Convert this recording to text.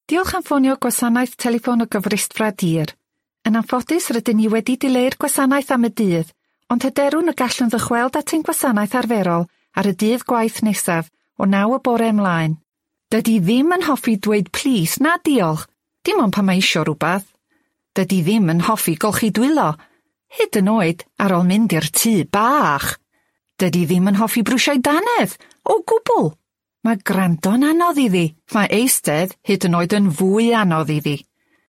Diolch am ffonio gwasanaeth teleffon o gyfrist Fradir. Yn anffodus rydyn ni wedi dileu'r gwasanaeth am y dydd, ond hyderwn y gallwn ddychweld at ein gwasanaeth arferol ar y dydd gwaith nesaf o 9 y bore ymlaen. Dydy ddim yn hoffi dweud plis na diolch, dim ond pan mae isio rhywbeth. Dydy ddim yn hoffi golchi dwylo, hyd yn oed ar ôl mynd i'r tŷ bach. Dydy ddim yn hoffi brwsio'i dannedd, o gwbl. Mae gwrando'n anodd iddi, mae eistedd hyd yn oed yn fwy anodd iddi.